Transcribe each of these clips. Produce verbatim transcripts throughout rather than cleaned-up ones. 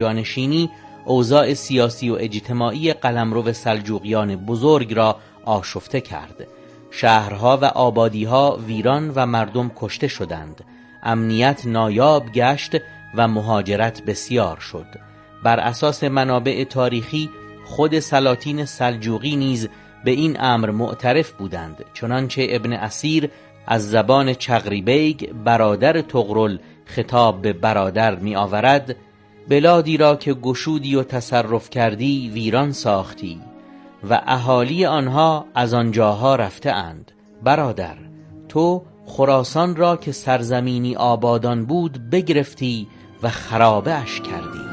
جانشینی اوضاع سیاسی و اجتماعی قلمرو سلجوقیان بزرگ را آشفته کرد. شهرها و آبادیها ویران و مردم کشته شدند. امنیت نایاب گشت و مهاجرت بسیار شد. بر اساس منابع تاریخی خود سلاطین سلجوقی نیز به این امر معترف بودند، چنانچه ابن اسیر از زبان چغری بیگ برادر طغرل خطاب به برادر می آورد: بلادی را که گشودی و تصرف کردی ویران ساختی و اهالی آنها از آنجاها رفته اند. برادر، تو خراسان را که سرزمینی آبادان بود بگرفتی و خرابه اش کردی.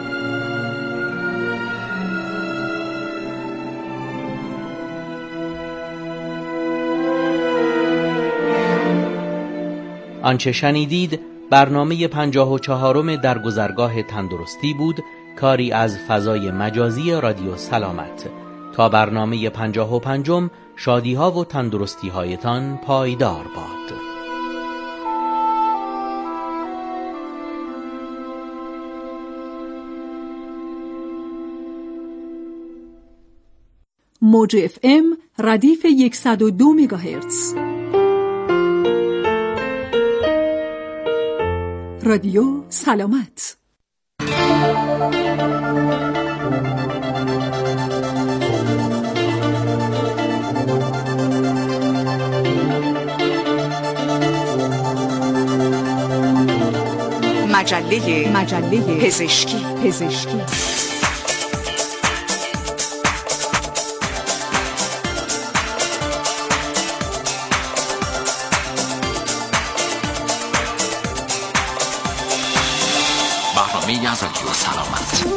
آنچه شنیدید برنامه پنجاه و چهارم در گذرگاه تندرستی بود، کاری از فضای مجازی رادیو سلامت. تا برنامه پنجاه و پنجم شادی ها و تندرستی هایتان پایدار باد. موج اف ام ردیف صد و دو مگاهرتز. رادیو سلامت. مجله مجله پزشکی پزشکی برنامه از رادیو سلامت.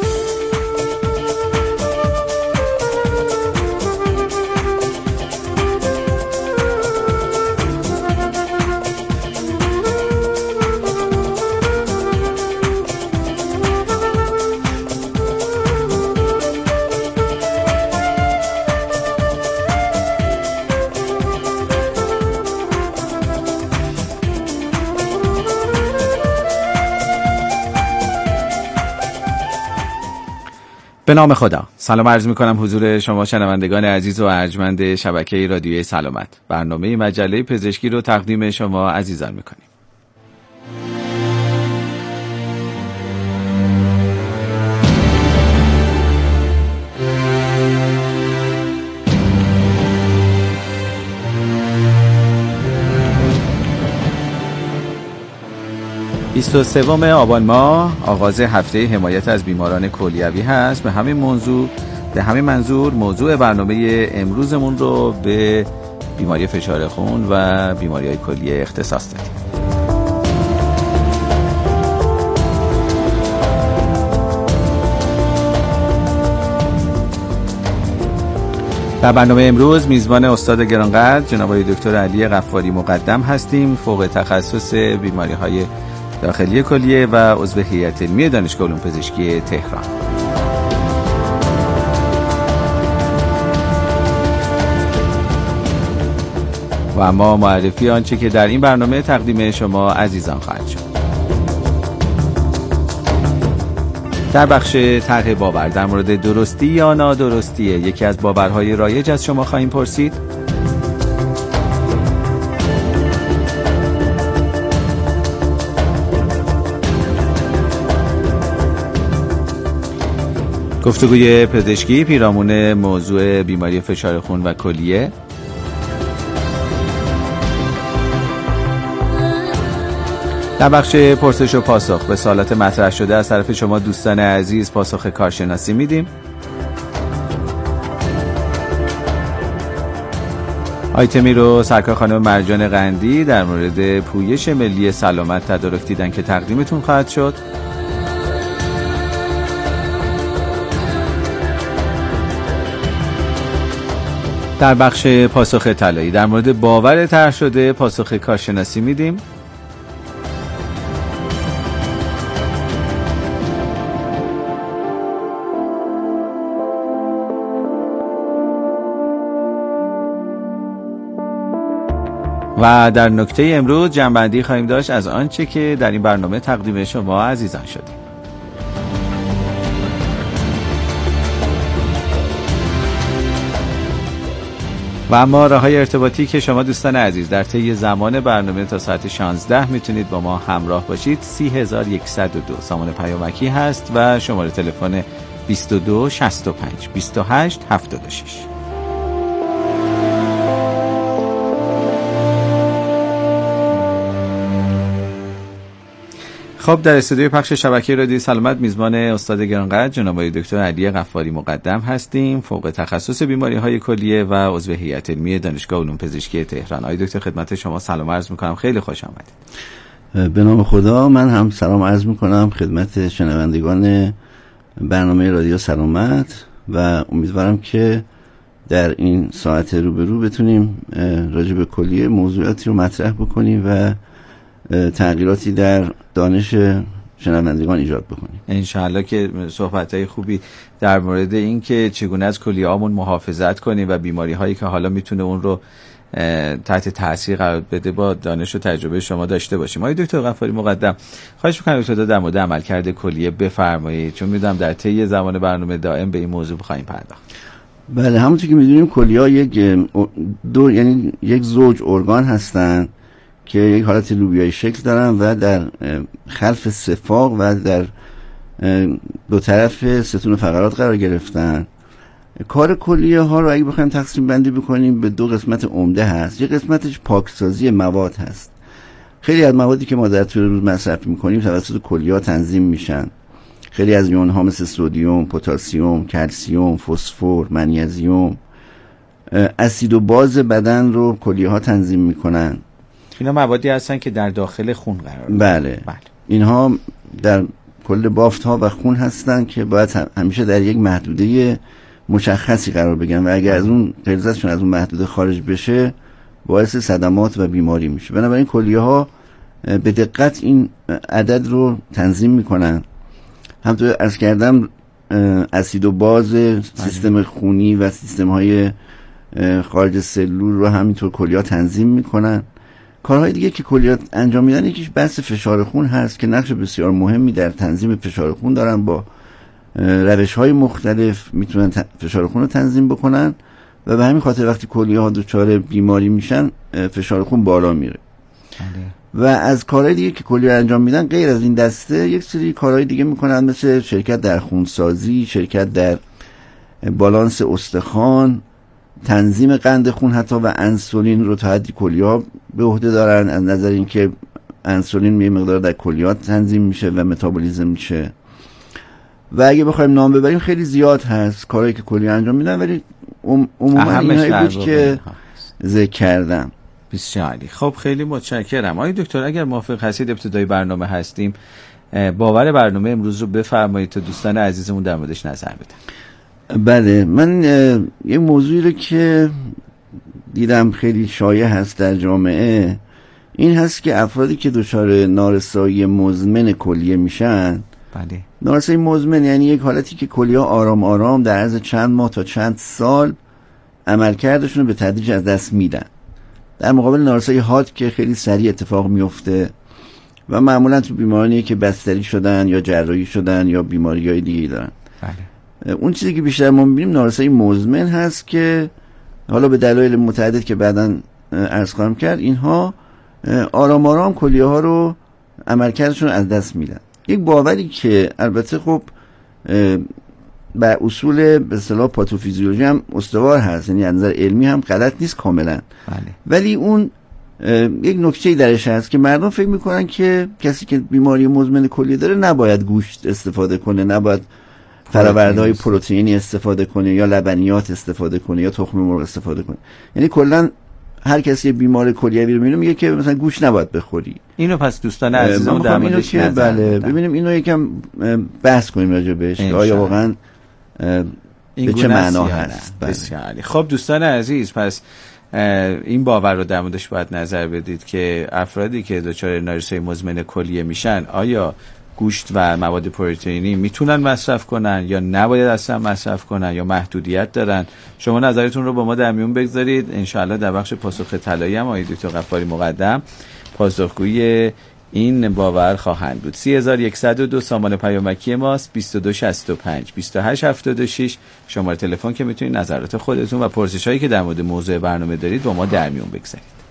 به نام خدا. سلام عرض می کنم حضور شما شنوندگان عزیز و ارجمند شبکه رادیوی سلامت. برنامه مجله پزشکی رو تقدیم شما عزیزان می کنیم. بیست و سوم آبان ماه آغاز هفته حمایت از بیماران کلیوی هست. به همین موضوع به همین منظور موضوع برنامه امروزمون رو به بیماری فشار خون و بیماری‌های کلیه اختصاص دادیم. در برنامه امروز میزبان استاد گرانقدر جناب آقای دکتر علی غفاری مقدم هستیم، فوق تخصص بیماری‌های داخلی کلیه و عضو هیئت علمی دانشگاه علوم پزشکی تهران. و اما معرفی آنچه که در این برنامه تقدیم شما عزیزان خواهد شد. در بخش طرح باور در مورد درستی یا نادرستی یکی از باورهای رایج از شما خواهیم پرسید. گفتگوی پزشکی پیرامون موضوع بیماری فشار خون و کلیه. در بخش پرسش و پاسخ به سوالات مطرح شده از طرف شما دوستان عزیز پاسخ کارشناسی میدیم. آیتمی رو سرکار خانم مرجان قندی در مورد پویش ملی سلامت تدارک دیدن که تقدیمتون خواهد شد. در بخش پاسخ طلایی در مورد باور طرح شده پاسخ کارشناسی میدیم. و در نکته امروز جمع‌بندی خواهیم داشت از آنچه که در این برنامه تقدیم شما عزیزان شدیم. و اما راه‌های ارتباطی که شما دوستان عزیز در طی زمان برنامه تا ساعت شانزده میتونید با ما همراه باشید سی هزار و صد و دو سامان پیامکی هست و شماره تلفن بیست و دو شصت و پنج بیست و هشت هفتاد و شش. خب در استودیوی پخش شبکه رادیو سلامت میزبان استاد گرانقدر جناب آقای دکتر علی غفاری مقدم هستیم، فوق تخصص بیماری‌های کلیه و عضو هیئت علمی دانشگاه علوم پزشکی تهران. آقای دکتر خدمت شما سلام عرض می‌کنم، خیلی خوش آمدید. به نام خدا، من هم سلام عرض می‌کنم خدمت شنوندگان برنامه رادیو سلامت و امیدوارم که در این ساعت روبرو بتونیم راجع به کلیه موضوعاتی رو مطرح بکنیم و تغییراتی در دانش شنوندگان ایجاد بکنیم. انشاءالله که صحبت‌های خوبی در مورد این که چگونه از کلیه‌هامون محافظت کنیم و بیماری‌هایی که حالا میتونه اون رو تحت تاثیر قرار بده با دانش و تجربه شما داشته باشیم. آقای دکتر غفاری مقدم، خواهش می‌کنم ابتدا در مورد عملکرد کلیه بفرمایید، چون می‌دونم در طی زمان برنامه دائم به این موضوع بخوایم پرداخت. بله، همونطور که می‌دونیم کلیه‌ها یک دو یعنی یک زوج ارگان هستند که یک حالت لوبیایی شکل دارن و در خلف سفاق و در دو طرف ستون فقرات قرار گرفتن. کار کلیه ها رو اگه بخوایم تقسیم بندی بکنیم به دو قسمت عمده هست. یک قسمتش پاکسازی مواد هست. خیلی از موادی که ما در طول روز مصرف میکنیم توسط کلیه ها تنظیم میشن. خیلی از یون ها مثل سدیم، پتاسیم، کلسیم، فسفر، منیزیم، اسید و باز بدن رو کلیه ها تنظیم میکنن. اینا موادی هستن که در داخل خون قرار دارن. بله. بله. اینها در کل بافت ها و خون هستن که باید همیشه در یک محدوده مشخصی قرار بگیرن و اگر از اون غلظتشون از اون محدوده خارج بشه باعث صدمات و بیماری میشه. بنابراین کلیه ها به دقت این عدد رو تنظیم میکنن. همونطور عرض کردم اسید و باز سیستم خونی و سیستم های خارج سلول رو همینطور کلیه ها تنظیم میکنن. کارهای دیگه که کلیات انجام میدن یکیش بحث فشار خون هست که نقش بسیار مهمی در تنظیم فشار خون دارن. با روش‌های مختلف میتونن فشار خون رو تنظیم بکنن و به همین خاطر وقتی کلیه‌ها دچار بیماری میشن فشار خون بالا میره. و از کارهای دیگه که کلیه انجام میدن غیر از این دسته یک سری کارهای دیگه میکنن، مثل شرکت در خونسازی، شرکت در بالانس استخوان، تنظیم قند خون حتی و انسولین رو تا حدی کلیه‌ها به عهده دارن، از نظر اینکه انسولین یه مقدار در کلیات تنظیم میشه و متابولیزم میشه. و اگه بخوایم نام ببریم خیلی زیاد هست کارهایی که کلیه انجام میدن، ولی عموما اینایی بود که ذکر کردم. بسیار عالی. خب خیلی متشکرم. آقای دکتر اگر موافق هستید ابتدای برنامه هستیم، باور برنامه امروز رو بفرمایید تا دوستان عزیزمون در موردش نظر بدن. بله، من یه موضوعی رو که دیدم خیلی شایع هست در جامعه این هست که افرادی که دچار نارسایی مزمن کلیه میشن، بله، نارسایی مزمن یعنی یک حالتی که کلیه آرام آرام در عرض چند ماه تا چند سال عملکردشون رو به تدریج از دست میدن، در مقابل نارسایی حاد که خیلی سریع اتفاق میفته و معمولا تو بیمارانی که بستری شدن یا جراحی شدن یا بیماری‌های دیگه‌ای دارن. بله. اون چیزی که بیشتر ما می‌بینیم نارسایی مزمن هست که حالا به دلایل متعدد که بعداً عرض خواهم کرد اینها آرام آرام کلیه ها رو عملکردشون از دست میدن. یک باوری که البته خب بر اصول به اصطلاح پاتوفیزیولوژی هم استوار هست، یعنی از نظر علمی هم غلط نیست کاملا. بله. ولی اون یک نکته‌ای درش هست که مردم فکر میکنن که کسی که بیماری مزمن کلیه داره نباید گوشت استفاده کنه، نباید فرآورده‌های پروتئینی استفاده کنه یا لبنیات استفاده کنه یا تخم مرغ استفاده کنه. یعنی کلا هر کسی بیمار کلیوی رو میبینه میگه که مثلا گوشت نباید بخوری. اینو پس دوستان عزیزم در موردش نظر بله بدن. ببینیم اینو یکم بحث کنیم راجع بهش آیا واقعا به چه معنا هست. بسیار عالی. خب دوستان عزیز، پس این باور رو در موردش باید نظر بدید که افرادی که دچار نارسایی مزمن کلیه میشن آیا گوشت و مواد پروتئینی میتونن مصرف کنن یا نباید اصلا مصرف کنن یا محدودیت دارن. شما نظرتون رو با ما در میون بگذارید. انشاءالله در بخش پاسخ طلایی هم آقای دکتر غفاری مقدم پاسخگوی این باور خواهند بود. سه هزار و صد و دو سامان پیامکی ماست، بیست و دو شصت و پنج بیست و هشت هفتاد و شش شماره تلفن که میتونید نظرات خودتون و پرسش‌هایی که در مورد موضوع برنامه دارید با ما در میون بگذارید.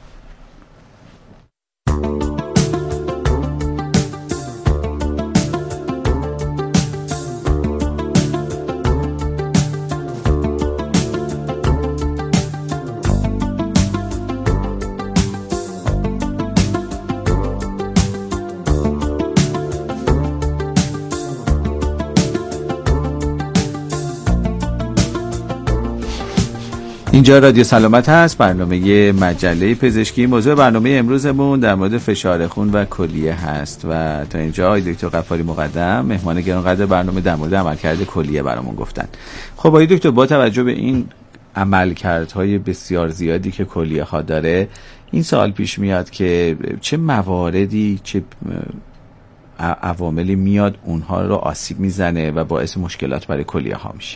اینجا رادیو سلامت هست، برنامه مجله پزشکی. موضوع برنامه امروزمون در مورد فشار خون و کلیه هست و تا اینجا آقای دکتر غفاری مقدم مهمان گرانقدر برنامه در مورد عملکرد کلیه برامون گفتن. خب آقای دکتر، با توجه به این عملکردهای بسیار زیادی که کلیه ها داره، این سوال پیش میاد که چه مواردی، چه عواملی میاد اونها رو آسیب میزنه و باعث مشکلات برای کلیه ها میشه؟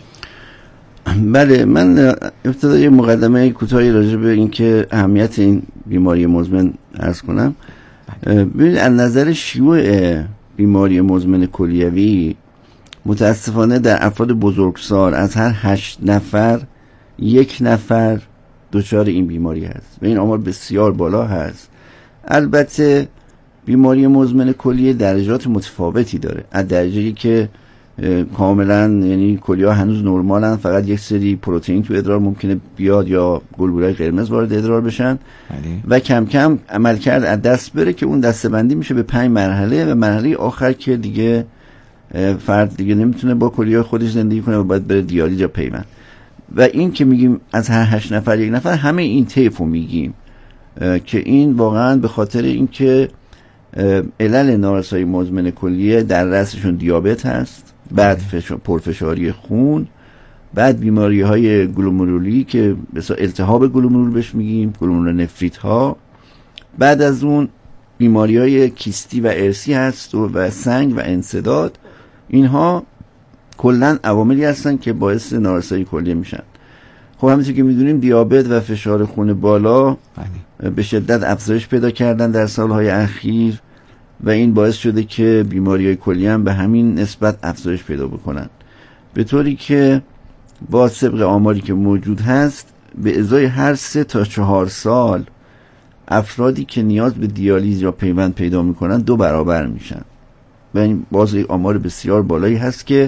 بله، من ابتدا یه مقدمه کوتاهی راجع به این که اهمیت این بیماری مزمن عرض کنم. ببینید، از نظر شیوع بیماری مزمن کلیوی متاسفانه در افراد بزرگسال از هر هشت نفر یک نفر دچار این بیماری هست و این آمار بسیار بالا هست. البته بیماری مزمن کلیه درجات متفاوتی داره، از درجه‌ای که کاملا یعنی کلیه هنوز نرمالن، فقط یک سری پروتئین تو ادرار ممکنه بیاد یا گلبوله‌های قرمز وارد ادرار بشن و کم کم عملکرد از دست بره که اون دسته‌بندی میشه به پنج مرحله و مرحله آخر که دیگه فرد دیگه نمیتونه با کلیه خودش زندگی کنه و باید بره دیالیز یا پیوند. و این که میگیم از هر هشت نفر یک نفر، همه این طیفو میگیم که این واقعا به خاطر اینکه علل نارسایی مزمن کلیه در رأسشون دیابت هست، بعد پرفشاری خون، بعد بیماری های گلومرولی که مثلا التهاب گلومرول بهش میگیم، گلومرول نفریت ها، بعد از اون بیماری های کیستی و ارسی هست و, و سنگ و انسداد. اینها کلن عواملی هستن که باعث نارسایی کلیه میشن. خب همونطور که میدونیم دیابت و فشار خون بالا به شدت افزایش پیدا کردن در سالهای اخیر و این باعث شده که بیماری‌های کلیه هم به همین نسبت افزایش پیدا بکنن، به طوری که با طبق آماری که موجود هست به ازای هر سه تا چهار سال افرادی که نیاز به دیالیز یا پیوند پیدا میکنن دو برابر میشن و این باز یک آمار بسیار بالایی هست که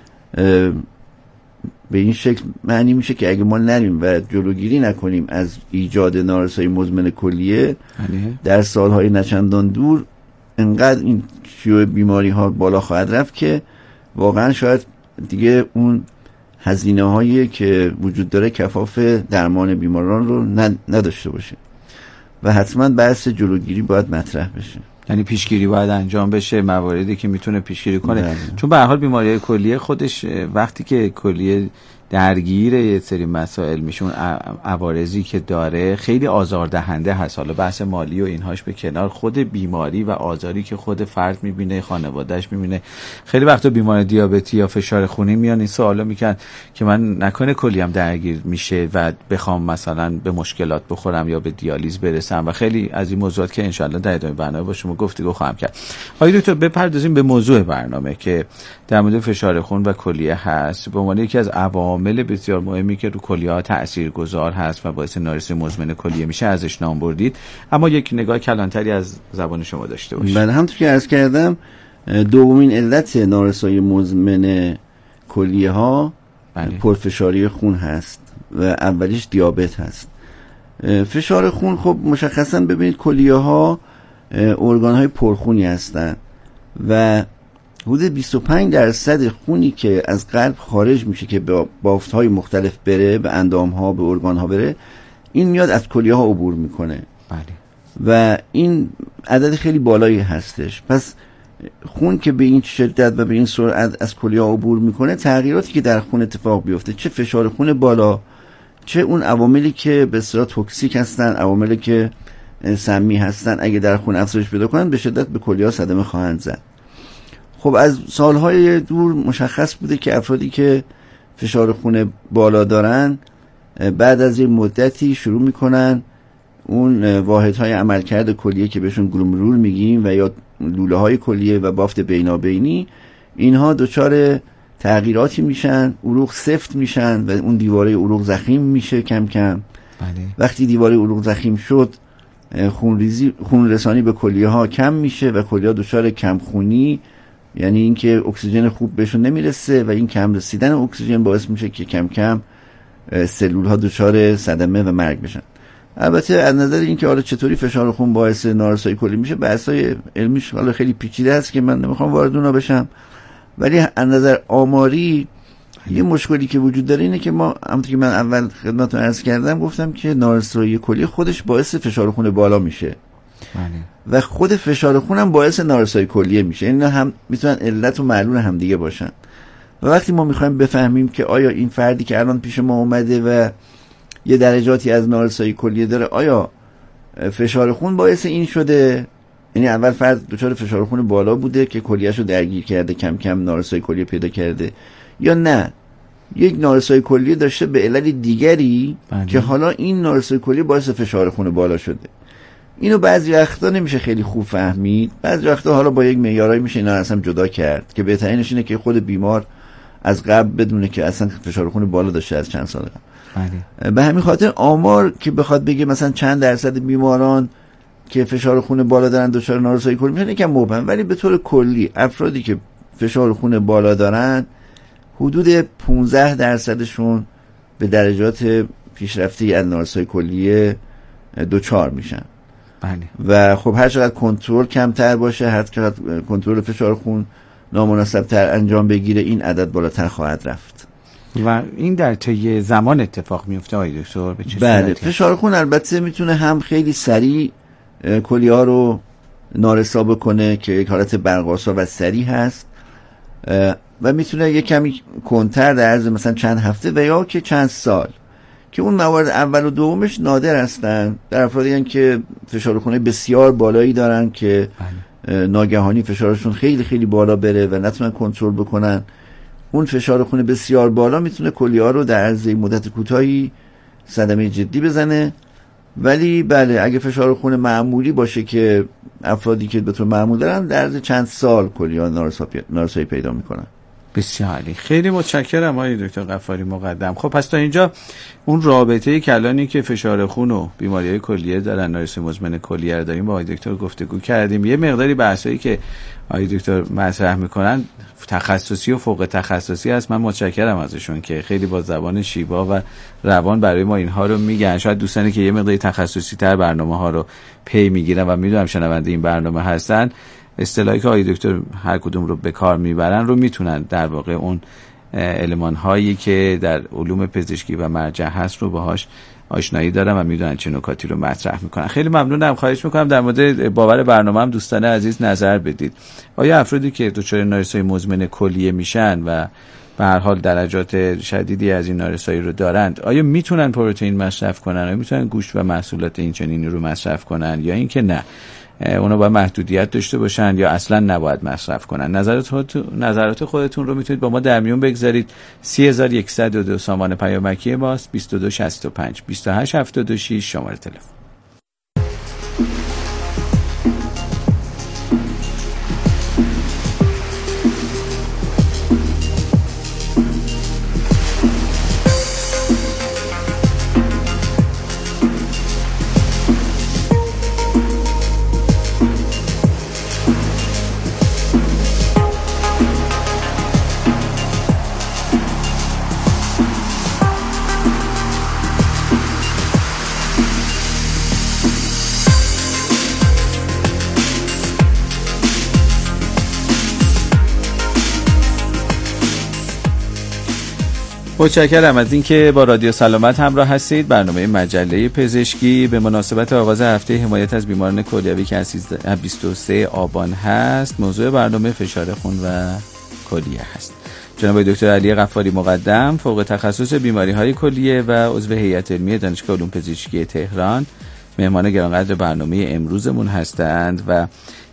به این شکل معنی میشه که اگه ما نریم و جلوگیری نکنیم از ایجاد نارسایی مزمن کلیه در سالهای نچندان دور، انقدر این شیوع بیماری ها بالا خواهد رفت که واقعا شاید دیگه اون هزینه هایی که وجود داره کفاف درمان بیماران رو نداشته باشه و حتما بحث جلوگیری باید مطرح بشه. یعنی پیشگیری باید انجام بشه، مواردی که میتونه پیشگیری کنه بله. چون به هر حال بیماری کلیه خودش وقتی که کلیه درگیر یه سری مسائل میشه، اون عوارضی که داره خیلی آزاردهنده هست. حالا بحث مالی و اینهاش به کنار، خود بیماری و آزاری که خود فرد میبینه، خانوادهش میبینه. خیلی وقتا بیمار دیابتی یا فشار خونی میان این سوالا میکنن که من نکنه کلیم درگیر میشه و بخوام مثلا به مشکلات بخورم یا به دیالیز برسم و خیلی از این موضوعات که انشالله در ادامه برنامه با شما گفتگو خواهم کرد. آقای دکتر، بپردازیم به موضوع برنامه که در مورد فشار خون و کلیه هست به عنوان یکی از عوامل بسیار مهمی که رو کلیه ها تاثیرگذار هست و باعث نارسایی مزمن کلیه میشه ازش نام بردید، اما یک نگاه کلانتری از زبان شما داشته باشید. بله، همونطور که عرض کردم دومین علت نارسایی مزمن کلیه ها بله. پرفشاری خون هست و اولیش دیابت هست. فشار خون خب مشخصا ببینید کلیه ها ارگان های پرخونی هستند و حدود بیست و پنج درصد خونی که از قلب خارج میشه که به بافت های مختلف بره، به اندام ها، به ارگان ها بره، این میاد از کلیه ها عبور میکنه بله. و این عدد خیلی بالایی هستش. پس خون که به این شدت و به این سرعت از کلیه ها عبور میکنه، تغییراتی که در خون اتفاق بیفته، چه فشار خون بالا، چه اون عواملی که به اصطلاح توکسیک هستن، عواملی که سمی هستن، اگه در خون افزایش پیدا کنن به شدت به کلیه ها صدمه خواهند زد. خب از سالهای دور مشخص بوده که افرادی که فشار خون بالا دارن بعد از یه مدتی شروع میکنن اون واحدهای عملکرد کلیه که بهشون گلومرول میگیم و یا لوله های کلیه و بافت بینابینی، اینها دچار تغییراتی میشن، عروق سفت میشن و اون دیواره عروق ضخیم میشه کم کم. بله. وقتی دیواره عروق ضخیم شد، خونریزی خون رسانی به کلیه ها کم میشه و کلیه ها دچار کم خونی، یعنی اینکه اکسیژن خوب بهشون نمیرسه و این کم رسیدن اکسیژن باعث میشه که کم کم سلول ها دچار صدمه و مرگ بشن. البته از نظر اینکه حالا چطوری فشار خون باعث نارسایی کلی میشه، بحث‌های علمیش حالا خیلی پیچیده است که من نمیخوام وارد اونها بشم، ولی از نظر آماری یه مشکلی که وجود داره اینه که ما همونطور که من اول خدمتتون عرض کردم گفتم که نارسایی کلی خودش باعث فشار خون بالا میشه و خود فشار خون هم باعث نارسایی کلیه میشه. اینا هم میتونن علت و معلول هم دیگه باشن و وقتی ما میخوایم بفهمیم که آیا این فردی که الان پیش ما اومده و یه درجاتی از نارسایی کلیه داره، آیا فشار خون باعث این شده، یعنی اول فرد دچار فشار خون بالا بوده که کلیه‌شو درگیر کرده، کم کم نارسایی کلیه پیدا کرده، یا نه یک نارسایی کلیه داشته به علت دیگری بله. که حالا این نارسایی کلیه باعث فشار خون بالا شده. اینو بعضی وقتا نمیشه خیلی خوب فهمید، بعضی وقتا حالا با یک معیارایی میشه اینا اصلا جدا کرد که بهترینش اینه که خود بیمار از قبل بدونه که اصلا فشار خون بالا داشته از چند سال قبل. بله. به همین خاطر آمار که بخواد بگه مثلا چند درصد بیماران که فشار خون بالا دارن دچار نارسایی کلیه میشن یکم مبهم، ولی به طور کلی افرادی که فشار خون بالا دارن حدود پانزده درصدشون به درجات پیشرفته از نارسایی کلیه دچار میشن. بله. و خب هر چقدر کنترل کمتر باشه، هر چقدر کنترل فشار خون نامناسب تر انجام بگیره، این عدد بالاتر خواهد رفت. و این در طی زمان اتفاق میفته آقای دکتر؟ به چه بله، صورتی؟ فشار خون البته میتونه هم خیلی سریع کلیه ها رو نارسا بکنه که یک حالت برق‌آسا و سریع هست و میتونه یک کمی کنتر در عرض مثلا چند هفته و یا که چند سال، که اون موارد اول و دومش نادر هستن در افرادی هستن که فشار خون بسیار بالایی دارن که بله. ناگهانی فشارشون خیلی خیلی بالا بره و نتونن کنترل بکنن. اون فشار خون بسیار بالا میتونه کلیه ها رو در عرض مدت کوتاهی صدمه جدی بزنه. ولی بله، اگه فشار خون معمولی باشه که افرادی که به طور معمول دارن در عرض چند سال کلیه ها نارسایی پیدا میکنن. بسیار عالی، خیلی متشکرم آقای دکتر غفاری مقدم. خب پس تا اینجا اون رابطه کلانی که فشار خون و بیماری‌های کلیه دارن، نارسایی مزمن کلیه رو داریم با آقای دکتر گفتگو کردیم. یه مقداری بحثایی که آقای دکتر مطرح میکنن تخصصی و فوق تخصصی هست. من متشکرم ازشون که خیلی با زبان شیوا و روان برای ما اینها رو میگن. شاید دوستانی که یه مقداری تخصصی تر برنامه ها رو پی میگیرن و میدونم شنونده این برنامه هستن، اصطلاحی که آقای دکتر هر کدوم رو به کار میبرن رو میتونن در واقع اون المان هایی که در علوم پزشکی و مرجع هست رو باهاش آشنایی دارن و میدونن چه نکاتی رو مطرح میکنن. خیلی ممنونم. خواهش میکنم در مورد باور برنامه هم دوستان عزیز نظر بدید. آیا افرادی که دچار نارسایی مزمن کلیه میشن و به هر حال درجات شدیدی از این نارسایی رو دارند، آیا میتونن پروتئین مصرف کنن؟ آیا میتونن گوشت و محصولات این چنینی رو مصرف کنن یا اینکه نه اونا باید محدودیت داشته باشن یا اصلا نباید مصرف کنن؟ نظرات نظرات خودتون رو میتونید با ما در میون بگذارید. سه هزار و صد و دو سامان پیامکی ماست، بیست و دو شصت و پنج بیست و هشت هفتاد و شش شماره تلفن. متشکرم از اینکه با رادیو سلامت همراه هستید. برنامه مجله پزشکی به مناسبت آغاز هفته حمایت از بیماران کلیوی که از بیست و سوم آبان هست، موضوع برنامه فشار خون و کلیه هست. جناب دکتر علی غفاری مقدم، فوق تخصص بیماری‌های کلیه و عضو هیئت علمی دانشگاه علوم پزشکی تهران، مهمان گرانقدر برنامه امروزمون هستند و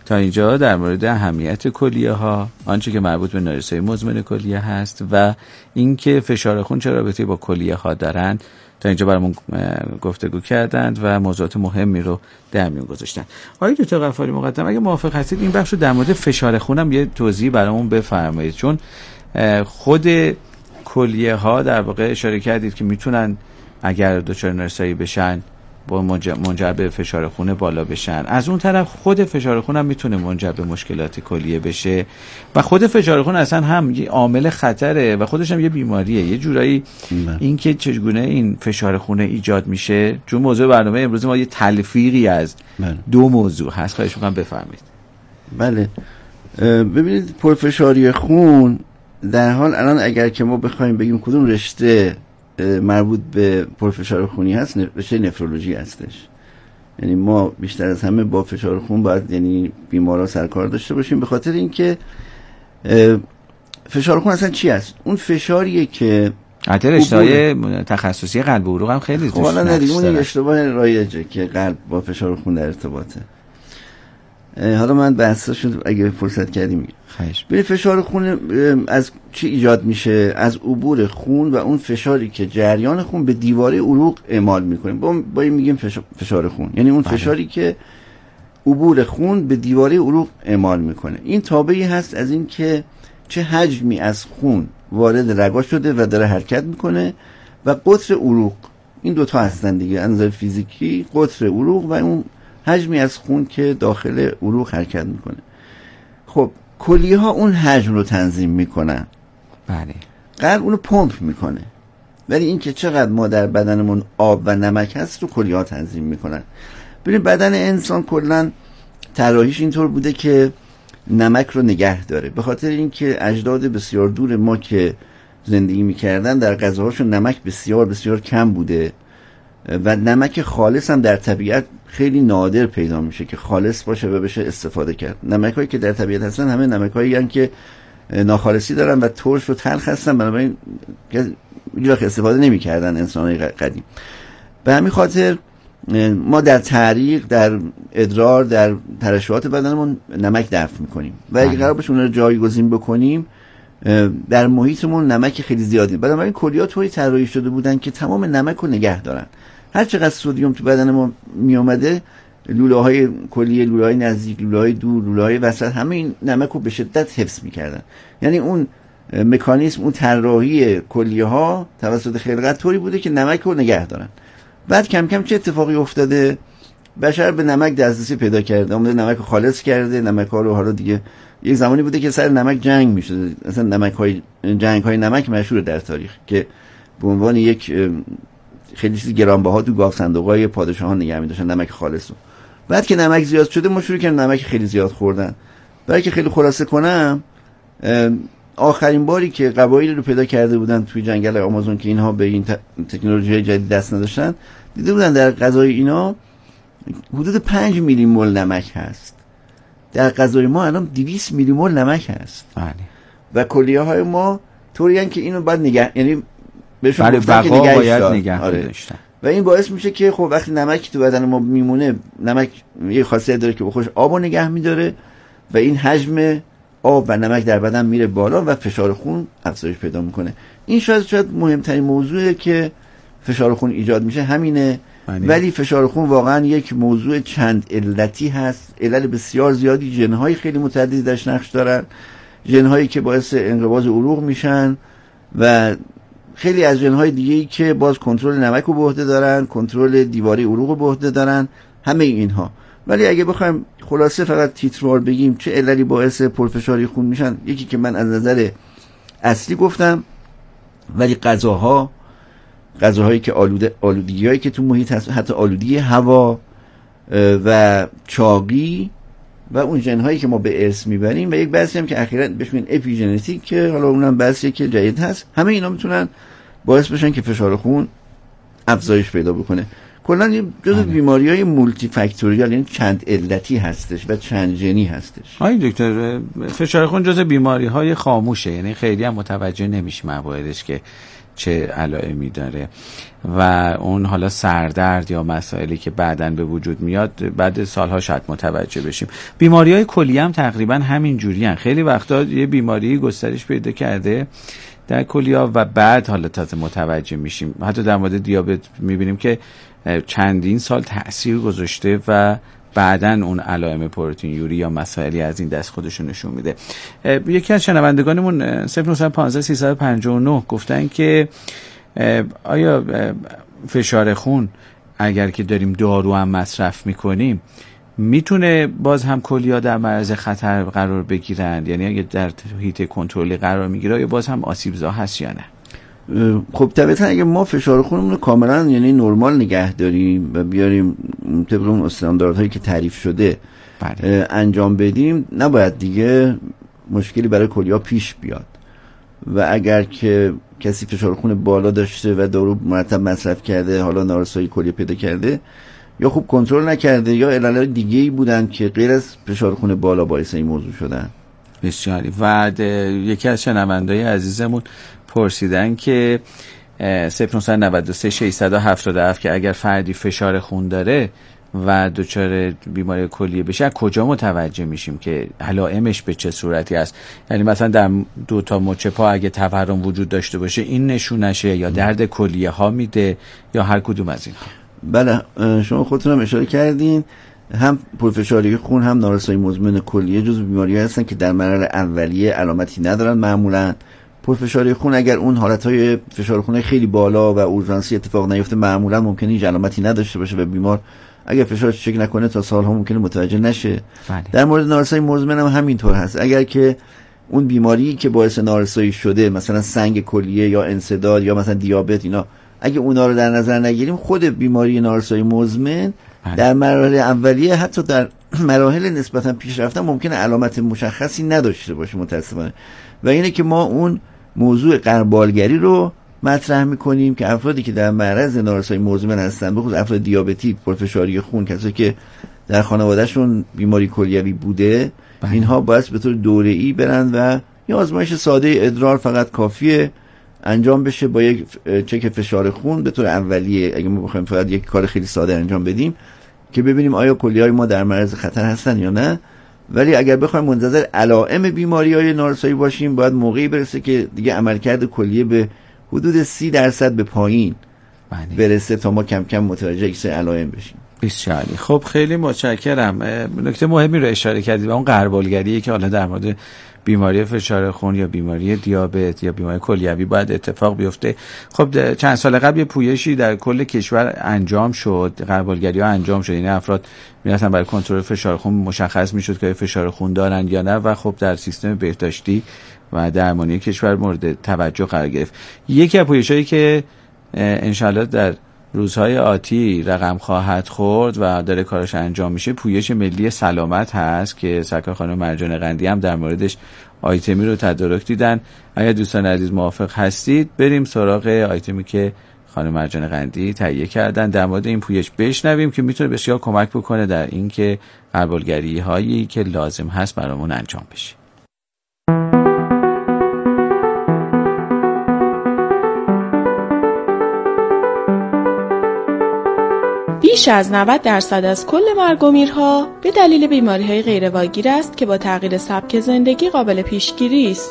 تا اینجا در مورد اهمیت کلیه ها، آنچه که مربوط به نارسایی مزمن کلیه هست و اینکه فشار خون چه رابطه‌ای با کلیه ها دارند، تا اینجا برامون گفتگو کردند و موضوعات مهمی رو در میون گذاشتن. آقای دکتر غفاری مقدم، اگه موافق هستید این بخش رو در مورد فشار خون هم یه توضیح برامون بفرمایید، چون خود کلیه ها در واقع اشاره کردید که میتونن اگر دچار نارسایی بشن با منجر به فشار خون بالا بشن، از اون طرف خود فشار خون هم میتونه منجر به مشکلات کلیه بشه و خود فشار خون اصلا هم یه عامل خطره و خودش هم یه بیماریه. یه جورایی این که چگونه این فشار خون ایجاد میشه، چون موضوع برنامه امروز ما یه تلفیقی از من. دو موضوع هست، خواهش میکنم بفرمایید. بله، ببینید پرفشاری خون در حال الان اگر که ما بخوایم بگیم کدوم رشته مربوط به پرفشار خونی هست، رشته نفرولوژی هستش. یعنی ما بیشتر از همه با فشار خون باید یعنی بیمارا سرکار داشته باشیم، به خاطر اینکه فشار خون اصلا چی است؟ اون فشاریه که حتی رشته تخصصی قلب و عروق هم خیلی توش حالا ندیم اون اشتباه رایجه که قلب با فشار خون در ارتباطه. حالا من بحثاشو اگه فرصت کردیم میگم. ببین فشار خون از چی ایجاد میشه؟ از عبور خون و اون فشاری که جریان خون به دیواره عروق اعمال میکنه. با با این میگیم فشار خون، یعنی اون فشاری که عبور خون به دیواره عروق اعمال میکنه. این تابعی هست از این که چه حجمی از خون وارد رگا شده و داره حرکت میکنه و قطر عروق. این دوتا هستن دیگه، از نظر فیزیکی قطر عروق و اون حجمی از خون که داخل عروق حرکت میکنه. خب کلیه ها اون حجم رو تنظیم میکنن. بله. قلب اونو پمپ میکنه، ولی این که چقدر ما در بدنمون آب و نمک هست رو کلیه ها تنظیم میکنن. ببین بدن انسان کلا طراحیش اینطور بوده که نمک رو نگه داره، به خاطر اینکه اجداد بسیار دور ما که زندگی میکردن در غذاهاشون نمک بسیار بسیار کم بوده و نمک خالص هم در طبیعت خیلی نادر پیدا میشه که خالص باشه و بشه استفاده کرد. نمک‌هایی که در طبیعت هستن همه نمک‌هایی هستن که ناخالصی دارن و ترش و تلخ هستن، بنابراین هیچ وقت استفاده نمی‌کردن انسان‌های قدیم. به همین خاطر ما در تعریق، در ادرار، در ترشحات بدنمون نمک دفع می‌کنیم و اگه قرار باشه اون رو جایگزین بکنیم در محیطمون نمک خیلی زیادی. بنابراین کلیات طوری طراحی شده بودن که تمام نمک رو نگه دارن. هر چقدر سدیم تو بدن ما می اومده، لوله های کلیه، لوله های نزدیک، لوله های دور، لوله های وسط، همه این نمک رو به شدت حفظ میکردن. یعنی اون مکانیزم، اون طراحی کلیه ها توسط خلقت طوری بوده که نمک رو نگه دارن. بعد کم کم چه اتفاقی افتاده؟ بشر به نمک دسترسی پیدا کرده، اومده نمک رو خالص کرده. نمک ها رو حالا دیگه یک زمانی بوده که سر نمک جنگ میشد، مثلا نمک های جنگ های نمک مشهور در تاریخ که به عنوان یک خیلی چیز گرانبها تو گاو صندوقای پادشاهان نگه می‌داشتن نمک خالص رو. بعد که نمک زیاد شده ما شروع کردیم نمک خیلی زیاد خوردن. برای که خیلی خلاصه کنم، آخرین باری که قبایلی رو پیدا کرده بودن توی جنگل آمازون که اینها به این تکنولوژی جدید دست نداشتن، دیده بودن در غذای اینا حدود پنج میلی مول نمک هست. در غذای ما الان دویست میلی مول نمک هست. بله. و کلیه های ما طوری ان که اینو باید نگه، یعنی بهشون بله گفتن که نگهش باید نگه آره. داشتن. و این باعث میشه که خب وقتی نمک تو بدن ما میمونه، نمک یه خاصیت داره که به خودش آبو نگه میداره و این حجم آب و نمک در بدن میره بالا و فشار خون افزایش پیدا میکنه. این شاید شاید مهمترین موضوعه که فشار خون ایجاد میشه همینه. بانی. ولی فشار خون واقعا یک موضوع چند علتی هست. علل بسیار زیادی، ژن‌های خیلی متعددی درش نقش دارن، ژن‌هایی که باعث انقباض عروق میشن و خیلی از ژن‌های دیگه‌ای که باز کنترل نمک رو به عهده دارن، کنترل دیواره عروق رو به عهده دارن، همه اینها. ولی اگه بخوایم خلاصه فقط تیتروار بگیم چه عللی باعث پرفشاری خون میشن، یکی که من از نظر اصلی گفتم، ولی غذاها، غذاهایی که آلوده، آلودگی‌هایی که تو محیط هست، حتی آلودگی هوا و چاقی و اون ژن‌هایی که ما به ارث میبریم و یک بحثی هم که اخیراً بهش میگن اپیژنتیک که حالا اونم بحثیه که جدید هست، همه اینا میتونن باعث بشن که فشار خون افزایش پیدا بکنه. کلا یه جزو بیماری‌های مولتی فاکتوریال، یعنی چند علتی هستش و چند ژنی هستش. آقای دکتر، فشار خون جزو بیماری‌های خاموشه، یعنی خیلی هم متوجه نمیشه مواردش که چه علائمی داره و اون حالا سردرد یا مسائلی که بعداً به وجود میاد بعد سالها شاید متوجه بشیم. بیماری‌های کلیه هم تقریبا همین جوریان. خیلی وقتا یه بیماری گسترش پیدا کرده در کلیه و بعد حالا تازه متوجه میشیم. حتی در مورد دیابت میبینیم که چندین سال تأثیر گذاشته و بعداً اون علائم پروتئین یوری یا مسائلی از این دست خودشون نشون میده. یکی از شنوندگانمون صفر نه یک پنج سه پنج نه گفتن که آیا فشار خون اگر که داریم دارو هم مصرف میکنیم میتونه باز هم کلیه در معرض خطر قرار بگیرن؟ یعنی اگه در حیطه کنترلی قرار میگیره یا باز هم آسیبزا هست یا نه؟ خب طبعا اگه ما فشار خونمون رو کاملا یعنی نرمال نگه داریم و بیاریم طبق اون استانداردهایی که تعریف شده بله. انجام بدیم، نباید دیگه مشکلی برای کلیه پیش بیاد. و اگر که کسی فشار خون بالا داشته و دارو مرتب مصرف کرده، حالا نارسایی کلیه پیدا کرده یا خوب کنترل نکرده یا علل دیگه‌ای بودن که غیر از فشار خون بالا باعث این موضوع شدن. بسیاری. و یکی از شنونده‌های عزیزمون پرسیدن که صفر نه نه سه شش هفت هفت که اگر فردی فشار خون داره و دچار بیماری کلیه بشه از کجا متوجه میشیم که علائمش به چه صورتی است؟ یعنی مثلا در دو تا مچ پا اگه تورم وجود داشته باشه این نشونشه یا درد کلیه ها میده یا هر کدوم از اینها؟ بله شما خودتون هم اشاره کردین، هم پرفشاری خون هم نارسایی مزمن کلیه جزو بیماری‌ها هستن که در مرحله اولیه علامتی ندارن. معمولاً پرفشاری خون اگر اون حالتهای فشار خون خیلی بالا و اورژانسی اتفاق نیفته معمولاً ممکنه هیچ علامتی نداشته باشه و بیمار اگر فشارش چک نکنه تا سالها ممکنه متوجه نشه. بله. در مورد نارسایی مزمن هم همینطور هست. اگر که اون بیماری که باعث نارسایی شده مثلا سنگ کلیه یا انسداد یا مثلا دیابت اینا اگه اونا رو در نظر نگیریم خود بیماری نارسایی مزمن بله. در مراحل اولیه حتی در مراحل نسبتا پیشرفته ممکنه علامت مشخصی نداشته باشه متاسفانه. و اینه که ما اون موضوع غربالگری رو مطرح میکنیم که افرادی که در معرض نارسایی مزمن هستن، بخصوص افراد دیابتی، پرفشاری خون، کسایی که در خانوادهشون بیماری کلیوی بوده بله. اینها باید به طور دوره‌ای برن و یه آزمایش ساده ادرار فقط کافیه انجام بشه با یک چک فشار خون به طور اولیه. اگه ما بخوایم فقط یک کار خیلی ساده انجام بدیم که ببینیم آیا کلیه‌های ما در معرض خطر هستن یا نه. ولی اگر بخوایم منتظر علائم بیماری‌های نارسایی باشیم باید موقعی برسه که دیگه عملکرد کلیه به حدود سی درصد به پایین بله. برسه تا ما کم کم متوجه یک سری علائم بشیم. بسیاری. خب خیلی متشکرم. نکته مهمی رو اشاره کردید و اون غربالگریه که حالا در مورد بیماری فشار خون یا بیماری دیابت یا بیماری کلیوی باید اتفاق بیفته. خب چند سال قبل یه پویشی در کل کشور انجام شد، غربالگری ها انجام شد، یعنی افراد میرفتن برای کنترل فشار خون مشخص میشد که فشار خون دارن یا نه و خب در سیستم بهداشتی و درمانی کشور مورد توجه قرار گرفت. یکی از پویشایی که انشالله در روزهای آتی رقم خواهد خورد و داره کارش انجام میشه پویش ملی سلامت هست که سرکار خانم مرجان قندی هم در موردش آیتمی رو تدارک دیدن. اگر دوستان عزیز موافق هستید بریم سراغ آیتمی که خانم مرجان قندی تهیه کردن در مورد این پویش بشنویم که میتونه بسیار کمک بکنه در این که غربالگری هایی که لازم هست برامون انجام بشه. بیش از نود درصد از کل مرگ و میرها به دلیل بیماری‌های غیرواگیر است که با تغییر سبک زندگی قابل پیشگیری است.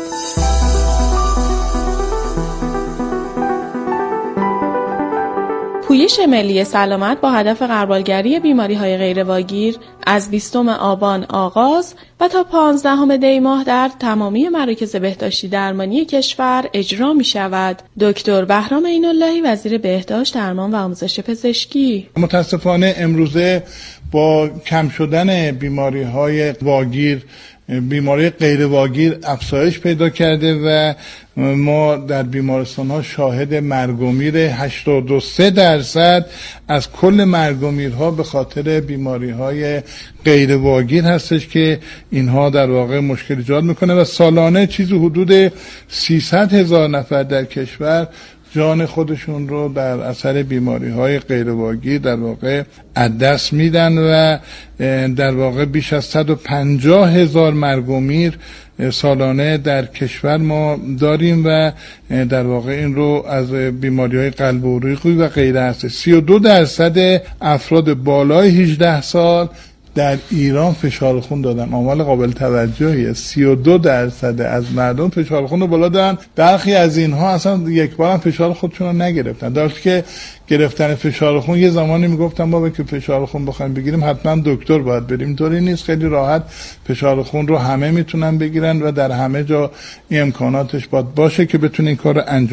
پویش ملی سلامت با هدف غربالگری بیماری‌های غیرواگیر از بیستم آبان آغاز و تا پانزدهم دی ماه در تمامی مراکز بهداشتی درمانی کشور اجرا می‌شود. دکتر بهرام عین‌اللهی وزیر بهداشت، درمان و آموزش پزشکی: متاسفانه امروزه با کم شدن بیماری‌های واگیر بیماری غیر واگیر افزایش پیدا کرده و ما در بیمارستان ها شاهد مرگ و میر هشتاد و سه درصد از کل مرگ و میرها به خاطر بیماری های غیر واگیر هستش که اینها در واقع مشکل ایجاد میکنه و سالانه چیزی حدود سیصد هزار نفر در کشور جان خودشون رو در اثر بیماری های غیرواگیر در واقع از دست میدن و در واقع بیش از صد و پنجاه هزار مرگ و میر سالانه در کشور ما داریم و در واقع این رو از بیماری های قلب و عروقی و غیره هست. سی و دو درصد افراد بالای هجده سال در ایران فشار خون دادن. آمار قابل توجهیه. سی و دو درصد از مردم فشار خون رو بالا دارن. برخی از اینها اصلا یک بار هم فشار خودشون رو نگرفتن، در حالی که گرفتن فشار خون یه زمانی میگفتن بابا که فشار خون بخوایم بگیریم حتما دکتر باید بریم. طوری نیست، خیلی راحت فشار خون رو همه میتونن بگیرن و در همه جا این امکاناتش باید باشه که بتونین کار رو انجام